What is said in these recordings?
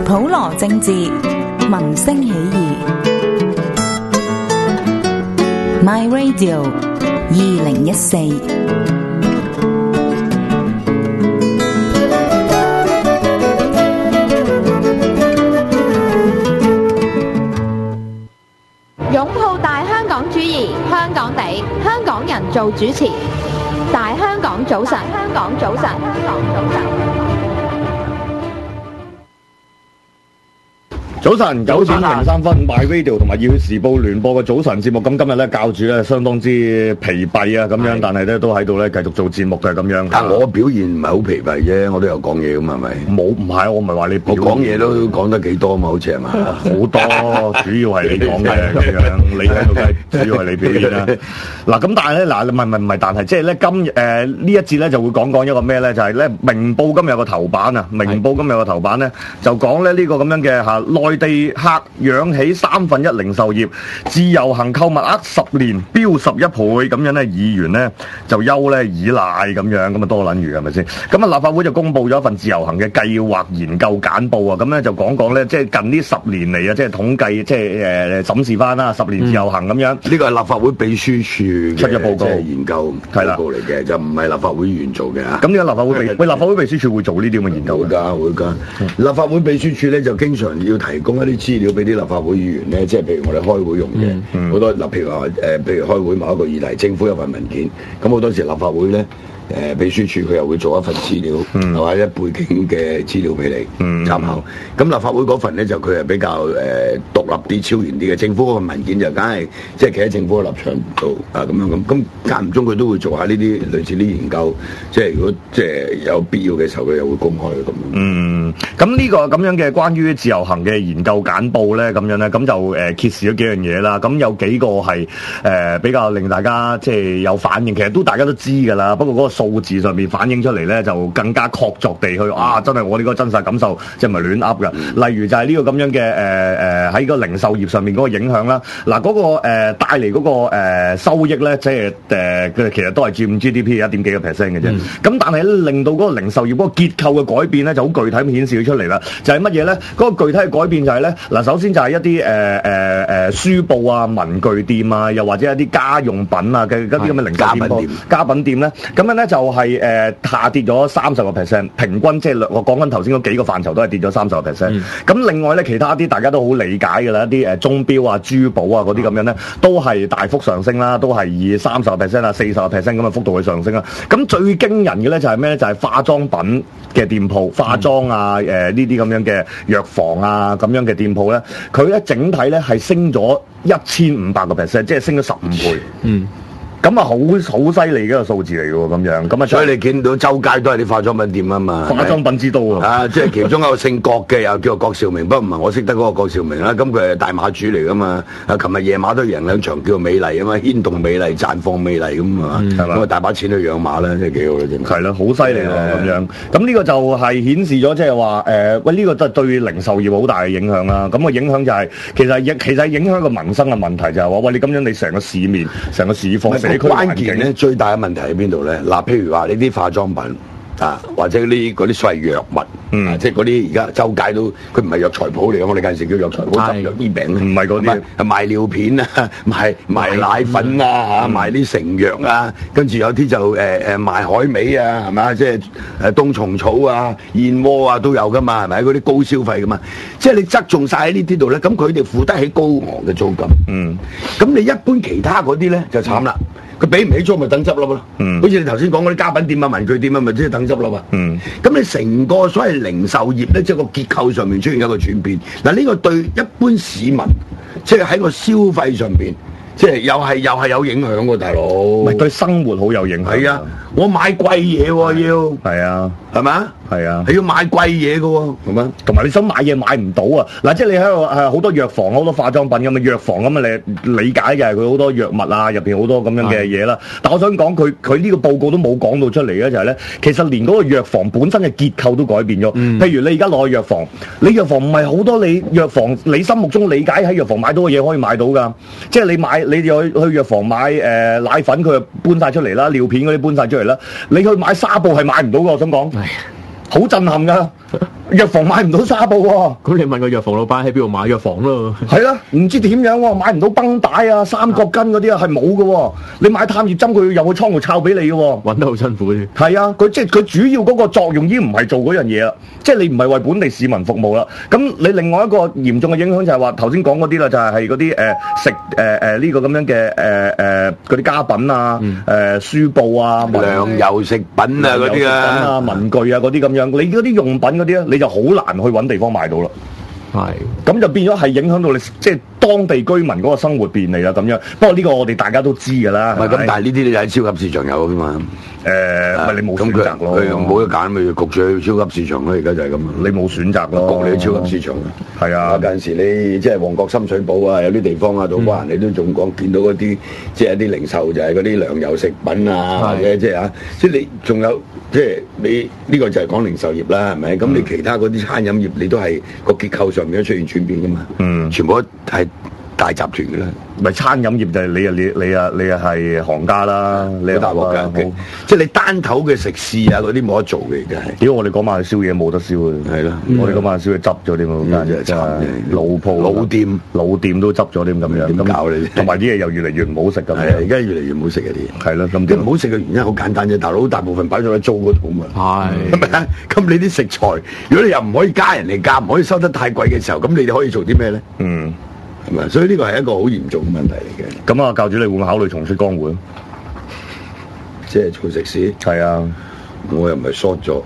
普羅政治，民聲起義。My Radio 2014。 擁抱大香港主義，香港地，香港人做主持。大香港早晨，香港早晨，香港早晨。 早晨9:03 ，My Radio 同埋熱血時報聯播嘅早晨節目。咁今日咧教主咧相當之疲憊啊，咁樣，但係咧都喺度咧繼續做節目嘅咁樣。 但我表現唔係好疲憊啫，我都有講嘢咁係咪？ 冇，唔係，我唔係話你。我講嘢都講得幾多嘛，好似係嘛？ 好多，主要係你講嘅咁樣，你喺度梗係主要係你表演啦。嗱，咁但係咧，嗱，唔係，但係即係咧今呢一節咧就會講一個咩咧？就係咧明報今日有個頭版啊，明報今日有個頭版咧就講咧呢個咁樣嘅嚇內地客養起1/3零售業，自由行購物額10年飆11倍，咁樣咧議員咧就憂咧依賴咁樣，咁啊多撚餘係咪先？咁啊立法會就公布咗一份自由行嘅計劃研究簡報啊，咁咧就講咧即係近呢10年嚟啊，即係統計即係審視翻啦10年自由行咁樣。呢個係立法會秘書處出嘅報告，即係研究報告嚟嘅，就唔係立法會議員做嘅嚇。咁呢個立法會立法會秘書處會做呢啲咁嘅研究㗎？會㗎。立法會秘書處咧就經常要提供一啲資料俾啲立法會議員咧，即係譬如我哋開會用嘅，好多譬如話譬如開會某一個議題，政府有份文件，咁好多時立法會咧秘書處佢又會做一份資料，或者背景嘅資料俾你參考。咁立法會嗰份咧就佢係比較獨立啲、超然啲嘅，政府嗰份文件就梗係即係企喺政府嘅立場度啊咁樣咁間唔中佢都會做下呢啲類似啲研究，即係如果即係有必要嘅時候，佢又會公開咁樣。咁呢個咁樣嘅關於自由行嘅研究簡報咧，咁樣咧，咁就揭示咗幾樣嘢啦。咁有幾個係比較令大家即係有反應，其實都大家都知㗎啦。不過嗰個數字上面反映出嚟咧，就更加確鑿地去真係我呢個真實感受，即係唔係亂噏㗎。例如就係呢個咁樣嘅喺個零售業上面嗰個影響啦。嗱，嗰個帶嚟嗰個收益咧，即係佢其實都係佔 GDP 1.幾個 percent 嘅啫。咁但係令到嗰個零售業嗰個結構嘅改變咧，就好具體咁顯示咗出嚟啦。就係乜嘢咧？嗰個具體嘅改變就係咧，嗱，首先就係一啲書報啊、文具店啊，又或者一啲家用品啊嘅一啲咁嘅零售店、家品店咧，咁樣咧就係下跌咗30%，平均即係我講緊頭先嗰幾個範疇都係跌咗30%。咁另外咧，其他啲大家都好理解嘅啦，一啲鐘錶啊、珠寶啊嗰啲咁樣咧，都係大幅上升啦，都係以30%啊、40%咁嘅幅度去上升啦。咁最驚人嘅咧就係咩咧？就係化妝品嘅店鋪、化妝啊、呢啲咁樣嘅藥房啊咁樣嘅店鋪咧，佢咧整體咧係升咗1500%，即係升咗15倍。咁啊，好犀利嘅一個數字嚟嘅喎，咁樣咁啊，所以你見到周街都係啲化妝品店啊嘛，化妝品之都啊，即係其中一個姓郭嘅又叫郭兆明，不過唔係我識得嗰個郭兆明啦，咁佢係大馬主嚟噶嘛，琴日夜馬都贏2場叫做美麗啊嘛，牽動美麗，綻放美麗咁啊，咁啊大把錢去養馬啦，真係幾好啦，真係。係咯，好犀利喎咁樣。咁呢個就係顯示咗即係話喂，呢個都係對零售業好大嘅影響啦。咁個影響就係其實影響個民生嘅問題就係話喂，你咁樣你成個市面、成個市況。關鍵咧，最大嘅問題喺邊度咧？嗱，譬如話你啲化妝品啊，或者嗰啲所謂藥物，即係嗰啲而家周街都，佢唔係藥材鋪嚟嘅，我哋嗰陣時叫藥材鋪執藥醫病，唔係嗰啲，係賣尿片啊，賣奶粉啊，賣啲成藥啊，跟住有啲就賣海味啊，係嘛？即係冬蟲草啊、燕窩啊都有噶嘛，係咪？嗰啲高消費噶嘛，即係你側重晒喺呢啲度咧，咁佢哋負得起高昂嘅租金，咁你一般其他嗰啲咧就慘啦。佢俾唔起租咪等執笠咯，好似你頭先講嗰啲家品店啊、文具店啊，咪即係等執笠啊。咁你成個所謂零售業咧，即係個結構上面出現一個轉變。嗱，呢個對一般市民，即係喺個消費上邊，即係又係有影響喎，大佬。咪對生活好有影響。係啊，我買貴嘢喎要。係啊，係咪？係啊，係要買貴嘢嘅喎，係咪？同埋你想買嘢買唔到啊！嗱，即係你喺度好多藥房、好多化妝品咁嘅藥房咁啊，你理解嘅係佢好多藥物啊，入邊好多咁樣嘅嘢啦。但我想講佢呢個報告都冇講到出嚟嘅就係咧，其實連嗰個藥房本身嘅結構都改變咗。譬如你而家攞去藥房，你藥房唔係好多你藥房你心目中理解喺藥房買到嘅嘢可以買到㗎。即係你去藥房買奶粉，佢就搬晒出嚟啦；尿片嗰啲搬晒出嚟啦。你去買紗布係買唔到㗎，我想講。好震撼噶！ 藥房買唔到紗布喎。 咁你問個藥房老闆喺邊度買藥房咯？ 係啦，唔知點樣喎，買唔到繃帶啊、三角巾嗰啲啊，係冇嘅喎。你買探熱針，佢要入去倉度抄俾你嘅喎。 揾得好辛苦啫。 係啊，佢主要嗰個作用已經唔係做嗰樣嘢啦，即係你唔係為本地市民服務啦。咁你另外一個嚴重嘅影響就係話頭先講嗰啲啦，就係嗰啲食呢個咁樣嘅嗰啲家品啊、書報啊、 糧油食品啊嗰啲啊、 文具啊嗰啲咁樣，你嗰啲用品嗰啲咧，你就好難去揾地方買到啦。 係， 咁就變咗係影響到你即係當地居民嗰個生活便利啦咁樣。不過呢個我哋大家都知㗎啦。 唔係咁，但係呢啲你喺超級市場有㗎嘛？ 咪你冇選擇咯。 佢冇得揀，咪焗住去超級市場咯。而家就係咁。 你冇選擇咯， 焗你去超級市場。 係啊， 有陣時你即係旺角、深水埗啊，有啲地方啊，土瓜灣你都仲講見到嗰啲即係一啲零售就係嗰啲糧油食品啊，或者即係啊，即係你仲有即係你呢個就係講零售業啦，係咪？咁你其他嗰啲餐飲業你都係個結構上面都出現轉變㗎嘛？全部都係大集團嘅啦。 咪餐飲業就係你係行家啦，你大鑊㗎，即係你單頭嘅食肆啊嗰啲冇得做嘅，而家係。 屌我哋嗰晚燒嘢冇得燒嘅， 係咯， 我哋嗰晚燒嘢執咗點啊？真係老鋪老店都執咗點咁樣， 點搞你？ 同埋啲嘢又越嚟越唔好食咁。 係啊，而家越嚟越唔好食嘅啲。 係咯，咁啲唔好食嘅原因好簡單啫，大佬大部分擺咗喺租嗰度嘛。係咪啊？咁你啲食材，如果你又唔可以加人哋價，唔可以收得太貴嘅時候，咁你哋可以做啲咩咧？係咪？所以呢個係一個好嚴重嘅問題嚟嘅。 咁啊，教主你會唔會考慮重出江湖咧？ 即係做食肆？ 係啊， 我又唔係 short 咗，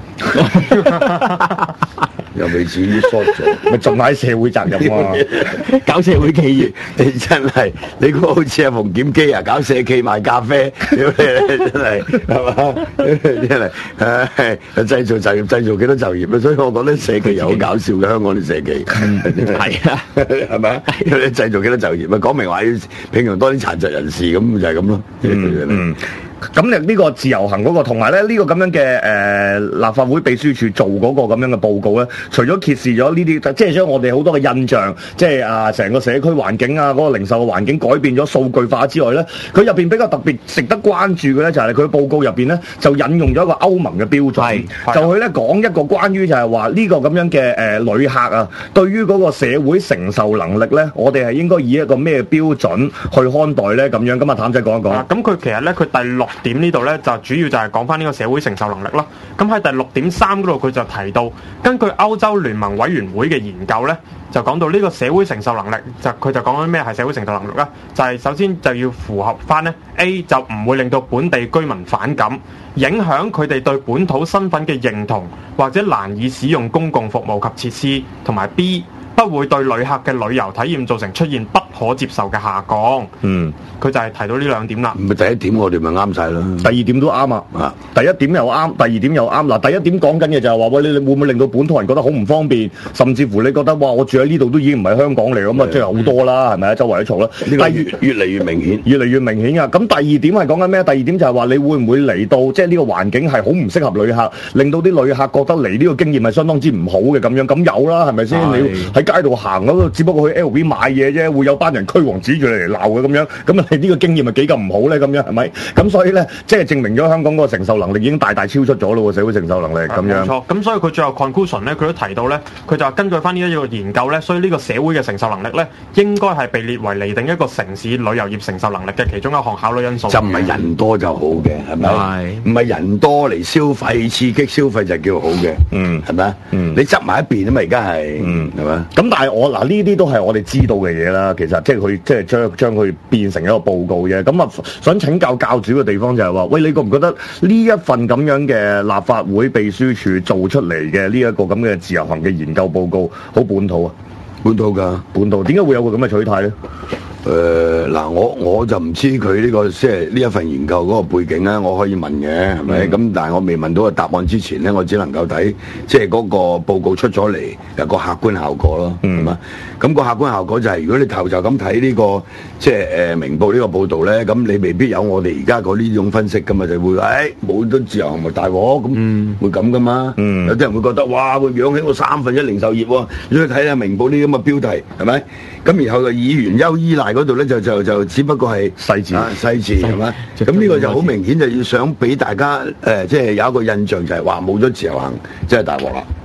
又未至於 short 咗， 咪盡喺社會責任啊！ 搞社會企業， 你真係你估好似阿馮檢基啊，搞社企賣咖啡，屌你真係係嘛？真係唉，製造就業，製造幾多就業啊！所以我覺得社企又好搞笑嘅，香港啲社企係啊， 係咪啊？你製造幾多就業啊？講明話要聘用多啲殘疾人士，咁就係咁咯。 咁呢個自由行嗰個，同埋咧呢個咁樣嘅立法會秘書處做嗰個咁樣嘅報告咧，除咗揭示咗呢啲，即係將我哋好多嘅印象，即係成個社區環境啊，嗰個零售嘅環境改變咗數據化之外咧，佢入邊比較特別值得關注嘅咧，就係佢報告入邊咧就引用咗一個歐盟嘅標準，就佢咧講一個關於就係話呢個咁樣嘅旅客啊，對於嗰個社會承受能力咧，我哋係應該以一個咩標準去看待咧咁樣。咁啊，譚仔講一講。 咁佢其實咧，佢第6點呢度咧，就主要就係講翻呢個社會承受能力啦。咁喺第6.3嗰度，佢就提到，根據歐洲聯盟委員會嘅研究咧，就講到呢個社會承受能力，佢就講緊咩係社會承受能力啦。就係首先就要符合翻咧 A 就唔會令到本地居民反感，影響佢哋對本土身份嘅認同，或者難以使用公共服務及設施，同埋 B。不會對旅客嘅旅遊體驗造成出現不可接受嘅下降。佢就係提到呢2點啦。 咪第一點我哋咪啱晒啦。 第2點都啱啊。第1點又啱，第2點又啱。嗱，第1點講緊嘅就係話，喂，你會唔會令到本土人覺得好唔方便，甚至乎你覺得哇，我住喺呢度都已經唔係香港嚟咁啊，即係好多啦，係咪啊？周圍都嘈啦。 呢個越嚟越明顯， 越嚟越明顯啊！咁第2點係講緊咩？第2點就係話，你會唔會嚟到即係呢個環境係好唔適合旅客，令到啲旅客覺得嚟呢個經驗係相當之唔好嘅咁樣？咁有啦，係咪先？你喺街度行嗰個，只不過去 LV 買嘢啫，會有班人驅黃指住你嚟鬧嘅咁樣。咁啊，你呢個經驗係幾咁唔好咧？咁樣係咪？咁所以咧，即係證明咗香港嗰個承受能力已經大大超出咗咯喎，社會承受能力咁樣。 冇錯。咁所以佢最後 conclusion 咧，佢都提到咧，佢就話根據翻呢一個研究咧，所以呢個社會嘅承受能力咧，應該係被列為釐定一個城市旅遊業承受能力嘅其中一項考慮因素。 就唔係人多就好嘅，係咪？唔係人多嚟消費、刺激消費就叫好嘅。係咪？你執埋一邊啊嘛，而家係。係嘛？ 咁但係我嗱呢啲都係我哋知道嘅嘢啦。其實即係佢即係將佢變成一個報告啫。咁啊，想請教教主嘅地方就係話，喂，你覺唔覺得呢一份咁樣嘅立法會秘書處做出嚟嘅呢一個咁嘅自由行嘅研究報告，好本土啊？ 本土㗎， 本土。點解會有個咁嘅取態咧？ 嗱，我就唔知佢呢個即係呢一份研究嗰個背景咧，我可以問嘅，係咪？咁但係我未問到個答案之前咧，我只能夠睇即係嗰個報告出咗嚟有個客觀效果咯，係嘛？咁個客觀效果就係如果你頭就咁睇呢個即係明報呢個報導咧，咁你未必有我哋而家嗰呢種分析噶嘛，就會冇咗自由行咪大鑊咁，會咁噶嘛？有啲人會覺得哇，會養起我1/3零售業喎，你去睇下明報啲咁嘅標題係咪？咁然後就議員優依賴嗰度咧就只不過係細字係嘛？咁呢個就好明顯就要想俾大家即係有一個印象就係話冇咗自由行即係大鑊啦。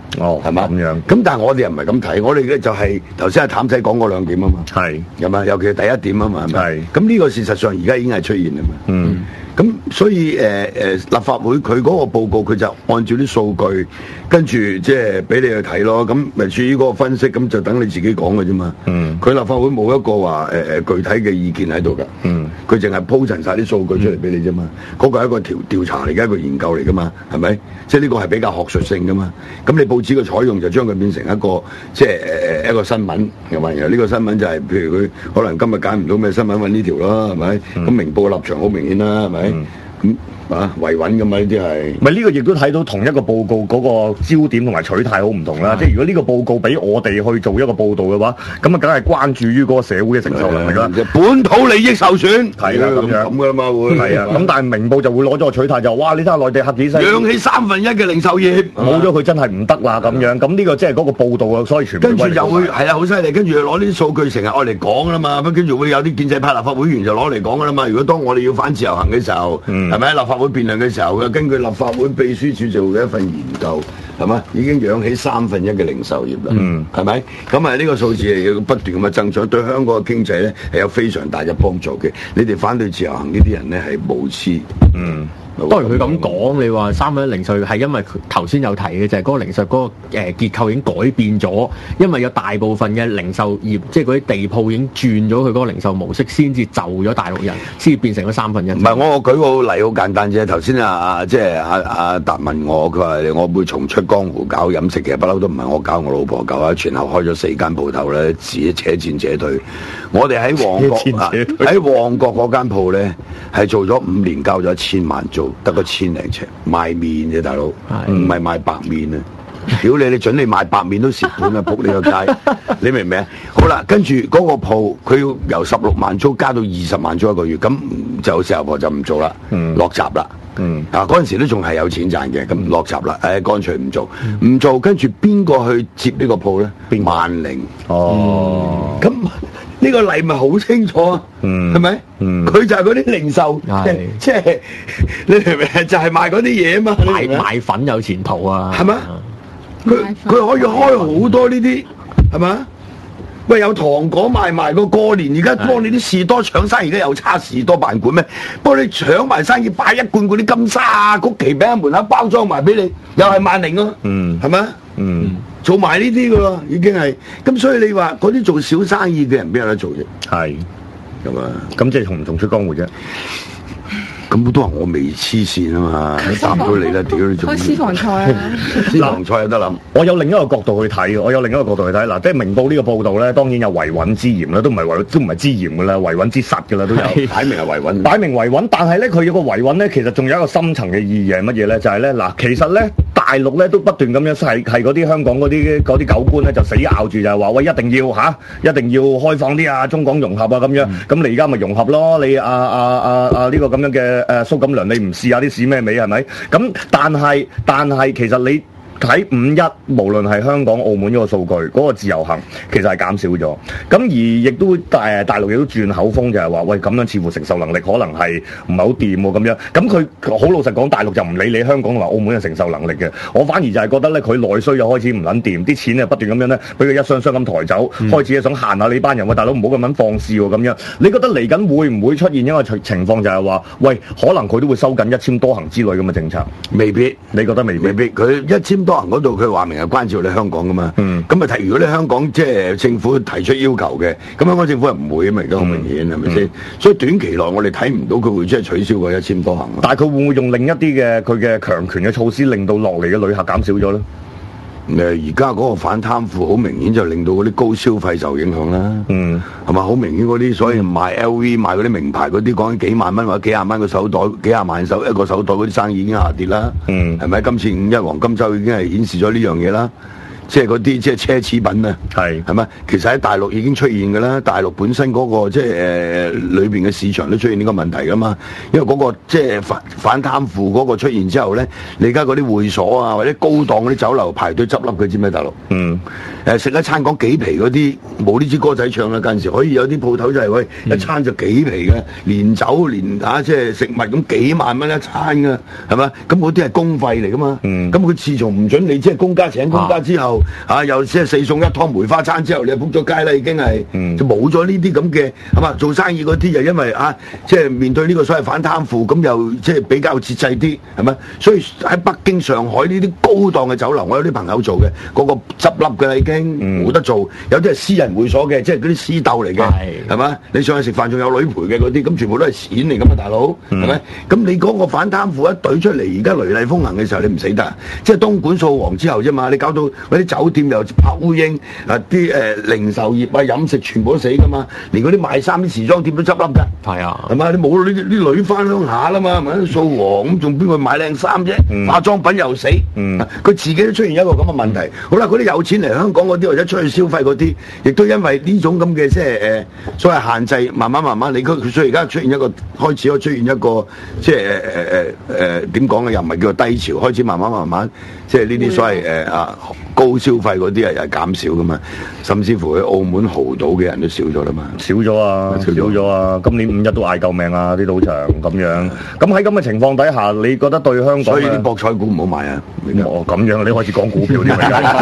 哦， 係嘛？ 咁樣。 咁但係我哋又唔係咁睇，我哋嘅就係頭先阿譚仔講嗰兩點啊嘛， 係係嘛？尤其係第一點啊嘛，係咪？ 係。 咁呢個事實上而家已經係出現啦嘛。 嗯。 咁所以立法會佢嗰個報告佢就按照啲數據，跟住即係俾你去睇咯。咁咪至於嗰個分析，咁就等你自己講嘅啫嘛。 嗯。 佢立法會冇一個話具體嘅意見喺度㗎。 嗯。 佢淨係鋪陳晒啲數據出嚟俾你啫嘛。嗰個係一個調查嚟嘅，一個研究嚟㗎嘛，係咪？即係呢個係比較學術性㗎嘛。咁你報紙嘅採用就將佢變成一個即係一個新聞，係咪？然後呢個新聞就係譬如佢可能今日揀唔到咩新聞揾呢條啦，係咪？咁明報嘅立場好明顯啦，係咪？咁維穩㗎嘛，呢啲係。 咪呢個亦都睇到同一個報告嗰個焦點同埋取態好唔同啦。即係如果呢個報告俾我哋去做一個報導嘅話，咁啊梗係關注於嗰個社會嘅承受能力啦。 本土利益受損係啦，咁樣咁㗎啦嘛會。 係啊，咁但係明報就會攞咗個取態就哇！你睇下內地黑幾犀利， 養起1/3嘅零售業， 冇咗佢真係唔得啦咁樣。咁呢個即係嗰個報導啊，所以全部跟住又會係啦，好犀利。跟住攞啲數據成日愛嚟講啦嘛。咁跟住會有啲建制派立法會議員就攞嚟講㗎啦嘛。如果當我哋要反自由行嘅時候，係咪喺立法會辯論嘅時候？根據立法會秘書處做嘅一份研究，係嘛，已經養起1/3嘅零售業啦，係咪？咁啊呢個數字係要不斷咁嘅增長，對香港嘅經濟咧係有非常大嘅幫助嘅。你哋反對自由行呢啲人咧係無知。 當然佢咁講，你話3/1零售係因為佢頭先有提嘅就係嗰個零售嗰個結構已經改變咗，因為有大部分嘅零售業即係嗰啲地鋪已經轉咗佢嗰個零售模式，先至就咗大陸人，先至變成咗1/3。 唔係，我舉個例好簡單啫。頭先即係阿達問我，佢話我會重出江湖搞飲食嘅，不嬲都唔係我搞，我老婆搞啊。前後開咗4間鋪頭咧，自己且戰且退。我哋喺旺角喺旺角嗰間鋪咧，係做咗5年，交咗1000萬租，得個1000零尺賣麵啫，大佬，唔係賣白麵啊！屌你準你賣白麵都蝕本啊！仆你個街，你明唔明啊？好啦，跟住嗰個鋪佢要由16萬租加到20萬租一個月，咁就四阿婆就唔做啦，落閘啦。嗰陣時都仲係有錢賺嘅，咁落閘啦，乾脆唔做，唔做，跟住邊個去接呢個鋪咧？萬寧。哦，咁呢個例咪好清楚啊？係咪？佢就係嗰啲零售，即係你明唔明？就係賣嗰啲嘢啊嘛。 賣粉有前途啊， 係咪？佢可以開好多呢啲，係咪？喂，有糖果賣埋個過年，而家幫你啲士多搶生意，而家又差士多辦館咩？幫你搶埋生意，擺一罐嗰啲金沙啊、曲奇餅喺門口包裝埋俾你，又係萬寧咯，係咪？做埋呢啲噶咯，已經係。咁所以你話嗰啲做小生意嘅人邊有得做啫？係咁啊， 咁即係重唔重出江湖啫？ 咁都話我未黐線啊嘛，答唔到你啦，屌你做咩？ 開私房菜啊！ 私房菜有得諗。 我有另一個角度去睇，嗱，即係明報呢個報導咧，當然有維穩之嫌啦，都唔係之嫌噶啦，維穩之實噶啦都有， 擺明係維穩， 擺明維穩。但係咧，佢有個維穩咧，其實仲有一個深層嘅意義係乜嘢咧？就係咧，嗱，其實咧大陸咧都不斷咁樣係嗰啲香港嗰啲狗官咧就死咬住就係話喂，一定要開放啲啊，中港融合啊咁樣。咁你而家咪融合咯？你呢個咁樣嘅蘇錦良，你唔試下啲屎咩味係咪？咁但係其實你睇5/1，無論係香港、澳門嗰個數據，嗰個自由行其實係減少咗。咁而亦都大陸亦都轉口風，就係話喂，咁樣似乎承受能力可能係唔係好掂喎咁樣。咁佢好老實講，大陸就唔理你香港同埋澳門嘅承受能力嘅。我反而就係覺得咧，佢內需又開始唔撚掂，啲錢咧不斷咁樣咧俾佢一箱箱咁抬走，開始想限下你班人喎，大佬唔好咁樣放肆喎咁樣。你覺得嚟緊會唔會出現一個情況就係話，喂，可能佢都會收緊一簽多行之類咁嘅政策？ 未必， 你覺得未必？ 佢一簽多行嗰度，佢話明係關照你香港噶嘛。咁啊如果你香港即係政府提出要求嘅，咁香港政府係唔會啊嘛，而家好明顯係咪先？所以短期內我哋睇唔到佢會即係取消個一簽多行。但係佢會唔會用另一啲嘅佢嘅強權嘅措施，令到落嚟嘅旅客減少咗咧？而家嗰個反貪腐好明顯就令到嗰啲高消費受影響啦。係嘛？好明顯嗰啲所以賣 LV 賣嗰啲名牌嗰啲，講緊幾萬蚊或者幾廿蚊個手袋，幾廿萬一個手袋嗰啲生意已經下跌啦。係咪？今次5/1黃金週已經係顯示咗呢樣嘢啦。 即係嗰啲即係奢侈品啊，係咪？其實喺大陸已經出現㗎啦，大陸本身嗰個即係裏邊嘅市場都出現呢個問題㗎嘛。因為嗰個即係反貪腐嗰個出現之後咧，你而家嗰啲會所啊或者高檔嗰啲酒樓排隊執笠，佢知咩大陸？食一餐講幾皮嗰啲冇呢支歌仔唱啦，嗰陣時可以有啲鋪頭就係喂一餐就幾皮嘅，連酒連即係食物咁幾萬蚊一餐㗎，係咪？咁嗰啲係公費嚟㗎嘛。咁佢自從唔准你即係公家請公家之後，又即係4餸1湯梅花餐之後，你就仆咗街啦，已經係就冇咗呢啲咁嘅係嘛？做生意嗰啲就因為即係面對呢個所謂反貪腐，咁又即係比較節制啲係咪？所以喺北京、上海呢啲高檔嘅酒樓，我有啲朋友做嘅，嗰個執笠㗎啦已經。冇得做，有啲係私人會所嘅，即係嗰啲私竇嚟嘅，係嘛？你上去食飯仲有女陪嘅嗰啲，咁全部都係錢嚟㗎嘛，大佬，係咪？咁你嗰個反貪腐一隊出嚟，而家雷厲風行嘅時候，你唔死得，即係東莞掃黃之後啫嘛，你搞到嗰啲酒店又拍烏蠅，啲零售業啊、飲食全部都死㗎嘛，連嗰啲賣衫啲時裝店都執笠㗎，係啊，係嘛？你冇呢啲女翻鄉下啦嘛，係咪？掃黃咁仲邊個買靚衫啫？化妝品又死，佢自己都出現一個咁嘅問題。好啦，嗰啲有錢嚟香港嗰啲或者出去消費嗰啲，亦都因為呢種咁嘅即係所謂限制，慢慢佢所以而家出現一個開始出現一個即係點講嘅，又唔係叫做低潮，開始慢慢即係呢啲所謂高消費嗰啲又係減少噶嘛，甚至乎去澳門豪賭嘅人都少咗啦嘛， 少咗啊！今年5日都嗌救命啊！啲賭場咁樣，咁喺咁嘅情況底下，你覺得對香港？ 所以啲博彩股唔好買啊！ 咁樣你開始講股票添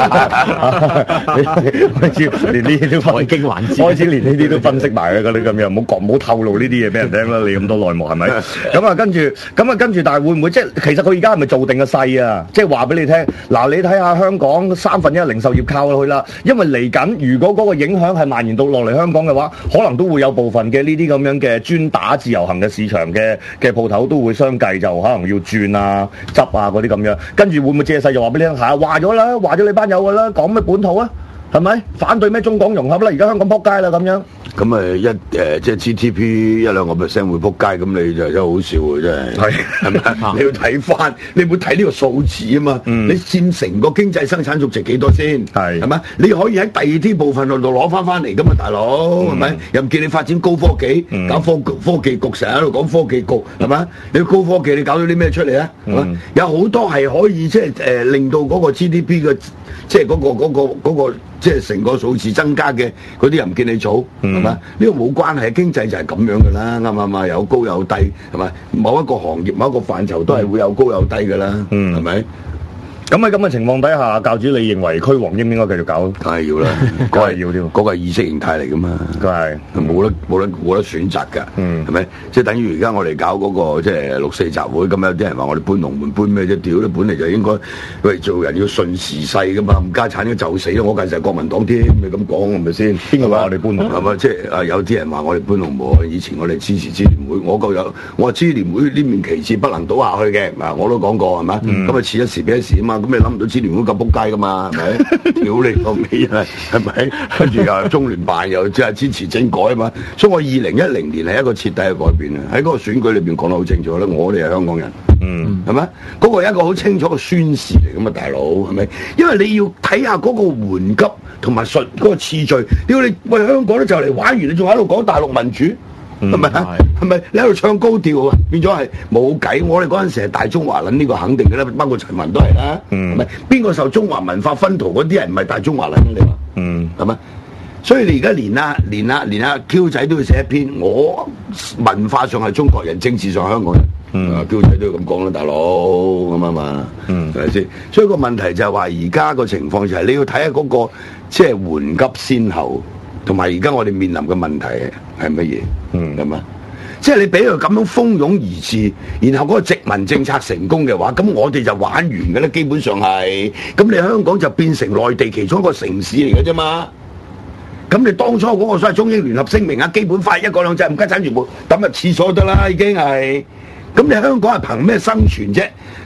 連呢啲都分經環節，開始連呢啲都分析埋嗰啲咁樣，唔好透露呢啲嘢俾人聽啦！你咁多內幕係咪？跟住，但係會唔會即係其實佢而家係咪做定個勢啊？即係話俾你聽，嗱，你睇下香港1/3零售業靠落去啦，因為嚟緊如果嗰個影響係蔓延到落嚟香港嘅話，可能都會有部分嘅呢啲咁樣嘅專打自由行嘅市場嘅鋪頭都會相繼就可能要轉啊、執啊嗰啲咁樣，跟住會唔會借勢就話俾你聽下，話咗你班友㗎啦，講咩本土啊？係咪反對咩中港融合啦？而家香港撲街啦咁樣。 咁即係 GDP 1-2% 會撲街，咁你就真係好笑喎！真係係咪？你要睇翻，你會睇呢個數字啊嘛。你佔成個經濟生產總值幾多先？係咪？你可以喺第二啲部分度攞翻嚟噶嘛，大佬係咪？又唔見你發展高科技，搞科技局成日喺度講科技局係咪？你高科技你搞到啲咩出嚟啊？係咪？有好多係可以即係令到嗰個 GDP 嘅即係嗰個即係成個數字增加嘅嗰啲又唔見你做，係咪？呢個冇關係，經濟就係咁樣噶啦，啱唔啱啊？有高有低，係咪？某一個行業、某一個範疇都係會有高有低噶啦，係咪？ 咁喺咁嘅情況底下，教主你認為驅黃應唔應該繼續搞？ 梗係要啦，嗰係要添，嗰個係意識形態嚟噶嘛， 佢係冇得選擇㗎，係咪？即係等於而家我哋搞嗰個即係6·4集會，咁有啲人話我哋搬龍門搬咩啫？屌你本嚟就應該喂做人要順時勢噶嘛，冚家產就死啦！我近時係國民黨添，你咁講係咪先？ 邊個話我哋搬龍門？ 係嘛？即係有啲人話我哋搬龍門，以前我哋支持支聯會，我話支聯會呢面旗幟不能倒下去嘅，我都講過係咪？咁啊似一時比一時啊嘛，咁你諗唔到支聯會咁仆街噶嘛，係咪？屌你個尾啊，係咪？跟住又中聯辦又即係支持政改啊嘛，所以我2010年係一個徹底嘅改變啊！喺嗰個選舉裏邊講得好清楚咧，我哋係香港人，係咪？嗰個係一個好清楚嘅宣示嚟噶嘛，大佬係咪？因為你要睇下嗰個緩急同埋順嗰個次序。屌你喂，香港咧就嚟玩完，你仲喺度講大陸民主，係咪啊？係咪？你喺度唱高調啊？變咗係冇計。我哋嗰陣時係大中華撚呢個肯定嘅啦，包括陳雲都係啦，係咪？邊個受中華文化薰陶嗰啲人唔係大中華撚？你話係咪？所以你而家連阿 Q 仔都要寫一篇，我文化上係中國人，政治上係香港人。Q 仔都要咁講啦，大佬咁啊嘛，係咪先？所以個問題就係話，而家個情況就係你要睇下嗰個即係緩急先後，同埋而家我哋面臨嘅問題係乜嘢？係嘛？即係你俾佢咁樣蜂擁而至，然後嗰個殖民政策成功嘅話，咁我哋就玩完嘅啦，基本上係。咁你香港就變成內地其中一個城市嚟嘅啫嘛。咁你當初嗰個所謂中英聯合聲明啊、基本法1國2制唔加產全部抌入廁所得啦，已經係。咁你香港係憑咩生存啫？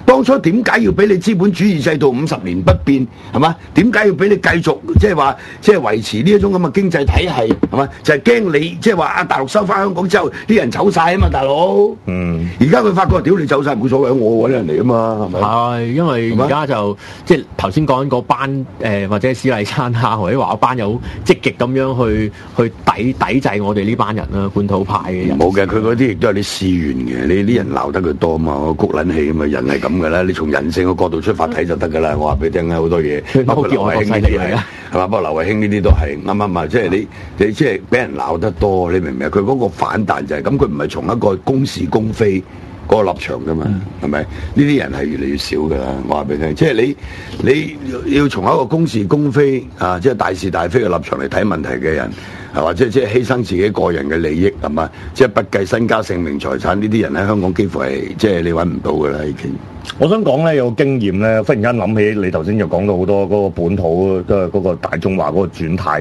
當初點解要俾你資本主義制度50年不變係嘛？點解要俾你繼續即係話即係維持呢一種咁嘅經濟體系係嘛？就係驚你即係話大陸收翻香港之後啲人走晒啊嘛，大佬。而家佢發覺屌你走晒冇所謂，我揾人嚟啊嘛，係咪？ 係，因為而家就即係頭先講緊嗰班或者史麗珊啊、何偉華嗰班有積極咁樣去抵制我哋呢班人啦，本土派嘅人。 冇嘅，佢嗰啲亦都有啲私怨嘅。你啲人鬧得佢多嘛，我谷撚氣啊嘛，人係咁噶啦。你從人性嘅角度出發睇就得噶啦。我話俾你聽啊，好多嘢，包括劉慧卿呢啲係嘛？不過劉慧卿呢啲都係啱啱啊，即係你即係俾人鬧得多，你明唔明？佢嗰個反彈就係咁，佢唔係從一個公是公非嗰個立場噶嘛，係咪？呢啲人係越嚟越少噶啦。我話俾你聽，即係你要從一個公是公非啊，即係大是大非嘅立場嚟睇問題嘅人，係嘛？即係犧牲自己個人嘅利益係嘛？即係不計身家性命財產呢啲人喺香港幾乎係即係你揾唔到噶啦已經。 我想講咧，有個經驗咧，忽然間諗起你頭先就講到好多嗰個本土都係嗰個大中華嗰個轉態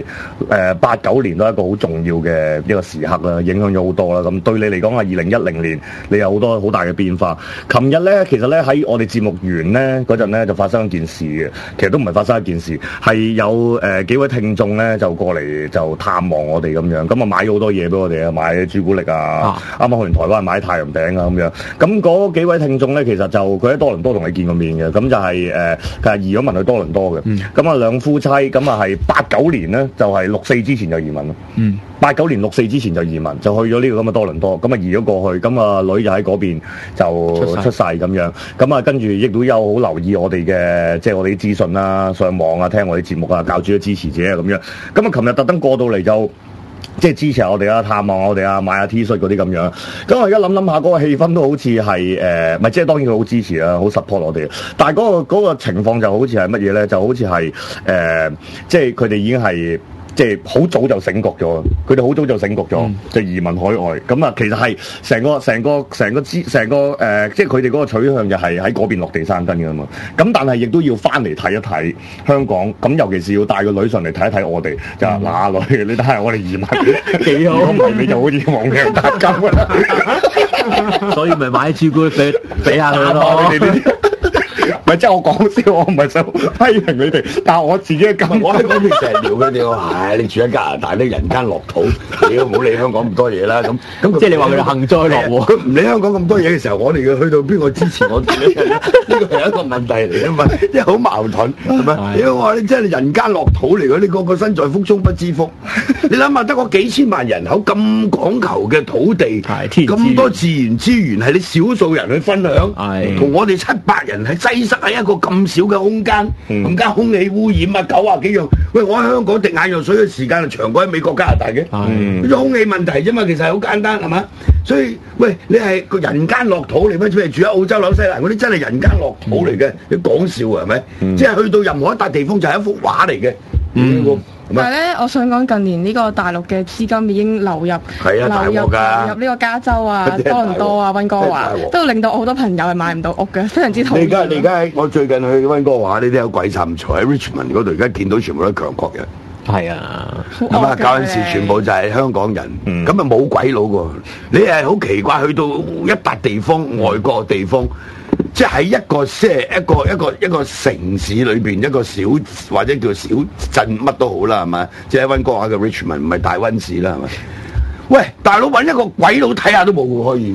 ，89年都係一個好重要嘅一個時刻啦，影響咗好多啦。咁對你嚟講係2010年，你有好多好大嘅變化。琴日咧，其實咧喺我哋節目完咧嗰陣咧，就發生一件事嘅。其實都唔係發生一件事，係有幾位聽眾咧就過嚟就探望我哋咁樣，咁啊買咗好多嘢俾我哋啊，買朱古力啊，啱啱去完台灣買太陽餅啊咁樣。咁嗰幾位聽眾咧，其實就佢喺多倫多同你見過面嘅，咁就係佢係移咗民去多倫多嘅。咁啊兩夫妻，咁啊係89年咧，就係64之前就移民咯。89年64之前就移民，就去咗呢個咁嘅多倫多，咁啊移咗過去，咁啊女就喺嗰邊就出世咁樣。咁啊跟住亦都有好留意我哋嘅，即係我哋啲資訊啦，上網啊，聽我哋節目啊，教主嘅支持者啊咁樣。咁啊琴日特登過到嚟就。即係支持我哋啊，探望我哋啊，買下 T 恤嗰啲咁樣。咁我而家諗下，嗰個氣氛都好似係咪即係當然佢好支持啊，好 support 我哋。但係嗰個情況就好似係乜嘢咧？就好似係即係佢哋已經係。即係好早就醒覺咗，佢哋好早就醒覺咗，就移民海外。咁啊，其實係成個即係佢哋嗰個取向就係喺嗰邊落地生根㗎嘛。咁但係亦都要翻嚟睇一睇香港。咁尤其是要帶個女上嚟睇一睇我哋，就話嗱女，你睇下我哋移民幾好，唔係你就好似黃洋達咁啦。 所以咪買朱古力俾下佢咯。 唔係，即係我講笑，我唔係想批評你哋，但係我自己嘅感覺， 我喺嗰邊成日聊佢哋喎。你住喺加拿大咧，人間樂土，你都唔好理香港咁多嘢啦。咁即係你話佢哋幸災樂禍。 佢唔理香港咁多嘢嘅時候，我哋要去到邊個支持我哋咧？呢個係一個問題嚟啊嘛，即係好矛盾係咪？你話你真係人間樂土嚟嘅，你個個身在福中不知福。你諗下，得個幾千萬人口咁講求嘅土地，咁多自然資源係你少數人去分享，同我哋700人係擠塞喺一個咁少嘅空間，咁加空氣污染啊，90幾樣。喂，我喺香港滴眼藥水嘅時間係長過喺美國加拿大嘅，呢種空氣問題啫嘛，其實係好簡單係嘛？所以喂，你係個人間樂土嚟咩？譬如住喺澳洲紐西蘭嗰啲真係人間樂土嚟嘅，你講笑啊係咪？即係去到任何一笪地方就係一幅畫嚟嘅。 但係咧，我想講近年呢個大陸嘅資金已經流入呢個加州啊、多倫多啊、溫哥華，都令到我好多朋友係買唔到屋嘅，非常之討厭。 你而家我最近去溫哥華呢啲有鬼慘財喺 Richmond 嗰度，而家見到全部都係強國人。 係啊， 咁啊，嗰陣時全部就係香港人，咁啊冇鬼佬喎。你係好奇怪，去到一笪地方、外國地方。即係喺一個城市裏邊一個小或者叫小鎮乜都好啦，係嘛？即係溫哥華嘅 Richmond 唔係大溫市啦，係咪？喂，大佬揾一個鬼佬睇下都冇喎，可以，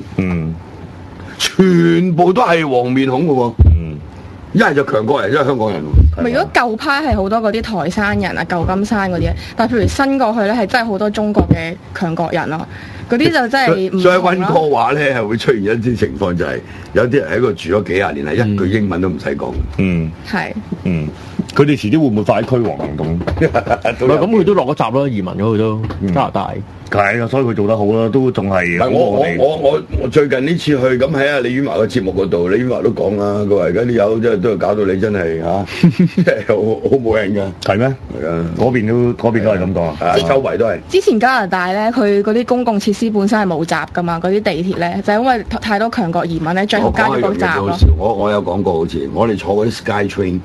全部都係黃面孔嘅喎，一係就強國人，一係香港人。 如果舊派係好多嗰啲台山人啊、舊金山嗰啲，但係譬如新過去咧，係真係好多中國嘅強國人咯。嗰啲就真係唔所以溫哥華咧係會出現一啲情況，就係有啲人喺度住咗幾廿年，係一句英文都唔使講。 佢哋遲啲會唔會快驅蝗行動？ 咁佢都落咗閘啦，移民咗佢都加拿大。 係啊，所以佢做得好啦，都仲係。 我最近呢次去咁喺阿李婉華嘅節目嗰度，李婉華都講啦，佢話而家啲友即係都係搞到你真係嚇，即係好冇癮㗎。 係咩？係啊，嗰邊都係咁講啊，周圍都係。 之前加拿大咧，佢嗰啲公共設施本身係冇閘㗎嘛，嗰啲地鐵咧就係因為太多強國移民咧，最後加咗個閘咯。 我有講過，好似我哋坐嗰啲 Sky Train。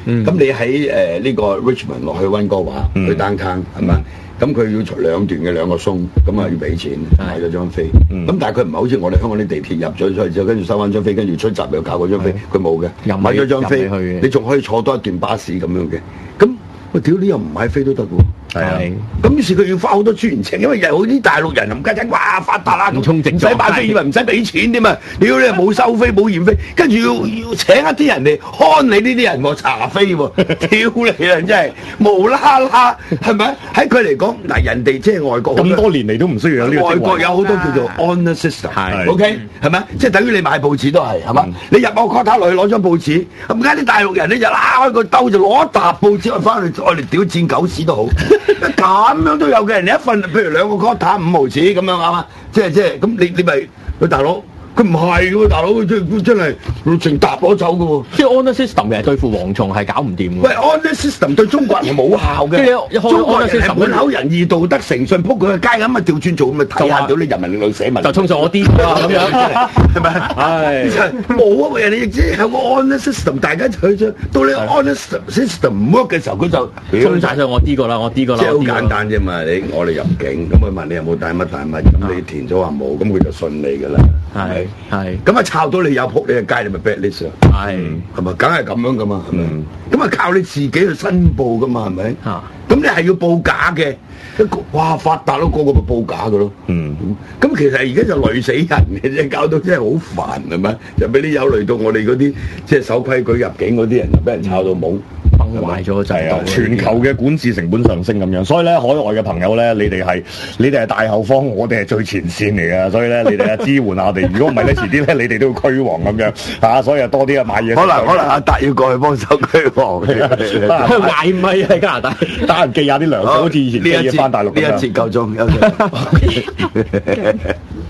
咁你喺呢個 Richmond 落去溫哥華去 downtown 係嘛？咁佢要除兩段嘅2個松，咁啊要俾錢買咗張飛。咁但係佢唔係好似我哋香港啲地鐵入咗出去之後，跟住收翻張飛，跟住出閘又搞嗰張飛，佢冇嘅，買咗張飛，你仲可以坐多一段巴士咁樣嘅。咁喂，屌你又唔買飛都得喎。係啊，咁於是佢要花好多資源請，因為有啲大陸人冚家鏟，哇發達啦，唔使買飛，以為唔使俾錢添嘛。屌你冇收飛冇驗飛，跟住要請一啲人嚟看你呢啲人喎，查飛喎，屌你啦真係無啦啦，係咪？喺佢嚟講，嗱人哋即係外國咁多年嚟都唔需要有呢個職位。 外國有好多叫做 honor system，OK 係咪？即係等於你買報紙都係係嘛？你入個 quota 落去攞張報紙，咁家啲大陸人咧就拉開個兜就攞一沓報紙翻去，我哋屌戰狗屎都好。咁樣都有嘅，人哋一份，譬如2個 quota 5毫子咁樣係嘛？即係咁你咪佢大佬，佢唔係嘅喎，大佬真係成沓攞走嘅喎。 即係 honor system 其實對付蝗蟲係搞唔掂嘅。 喂 honor system 對中國人係冇效嘅。中國人係滿口仁義道德誠信，撲佢個街咁啊調轉做咪睇下到你人民力量寫文， 就衝上我啲咁樣， 係咪？係冇啊！人哋亦即係有個 honor system，大家就去咗。到你 honor system 唔 work 嘅時候，佢就衝晒上我啲個啦，我啲個啦。 即係好簡單啫嘛！我哋入境，咁佢問你有冇帶乜，咁你填咗話冇，咁佢就信你㗎啦。 係咁啊，抄到你有仆你嘅街，你咪 bad list 啊！係咪？梗係咁樣噶嘛，係咪？咁啊，靠你自己去申報噶嘛，係咪？咁你係要報假嘅，哇發達咯，個個都報假嘅咯。咁其實而家就累死人嘅啫，搞到真係好煩係咪？就俾你有累到我哋嗰啲即係守規矩入境嗰啲人，就俾人抄到懵。 崩壞咗就係全球嘅管治成本上升咁樣，所以咧海外嘅朋友咧，你哋係大後方，我哋係最前線嚟㗎，所以咧你哋啊支援下我哋，如果唔係咧遲啲咧你哋都要驅蝗咁樣嚇，所以啊多啲啊買嘢。 可能阿達要過去幫手驅蝗， 賣米喺加拿大， 打人寄下啲糧，好似以前寄嘢翻大陸咁樣。 呢一節夠鐘，休息。